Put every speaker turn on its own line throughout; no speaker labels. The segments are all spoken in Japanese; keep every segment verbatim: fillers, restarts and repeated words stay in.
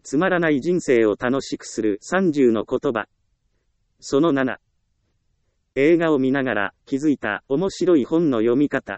つまらない人生を楽しくするさんじゅうの言葉。そのなな。映画を見ながら気づいた面白い本の読み方。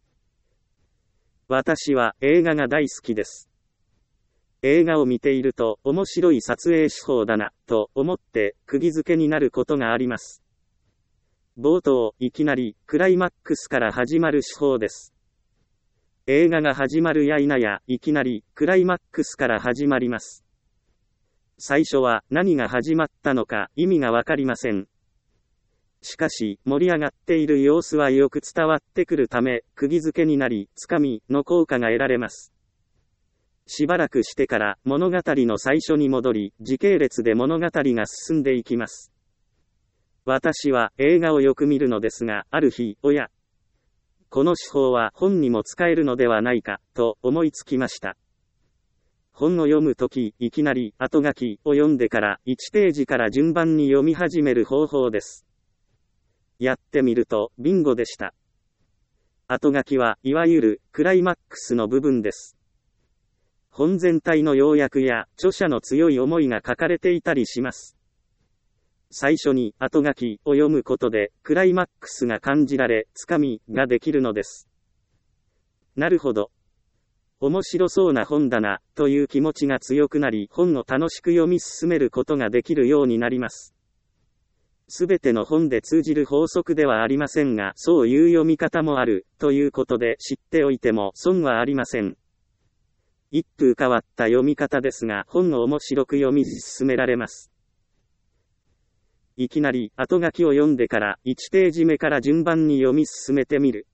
私は映画が大好きです。映画を見ていると面白い撮影手法だなと思って釘付けになることがあります。冒頭、いきなりクライマックスから始まる手法です。映画が始まるや否やいきなりクライマックスから始まります。最初は何が始まったのか意味がわかりません。しかし盛り上がっている様子はよく伝わってくるため、釘付けになり、つかみの効果が得られます。しばらくしてから物語の最初に戻り、時系列で物語が進んでいきます。私は映画をよく見るのですが、ある日、おや、この手法は本にも使えるのではないか、と思いつきました。本を読むとき、いきなり後書きを読んでからいちページから順番に読み始める方法です。やってみると、ビンゴでした。後書きはいわゆるクライマックスの部分です。本全体の要約や著者の強い思いが書かれていたりします。最初に後書きを読むことでクライマックスが感じられ、つかみができるのです。なるほど。面白そうな本だな、という気持ちが強くなり、本を楽しく読み進めることができるようになります。すべての本で通じる法則ではありませんが、そういう読み方もある、ということで知っておいても損はありません。一風変わった読み方ですが、本を面白く読み進められます。いきなり後書きを読んでからいちページ目から順番に読み進めてみる。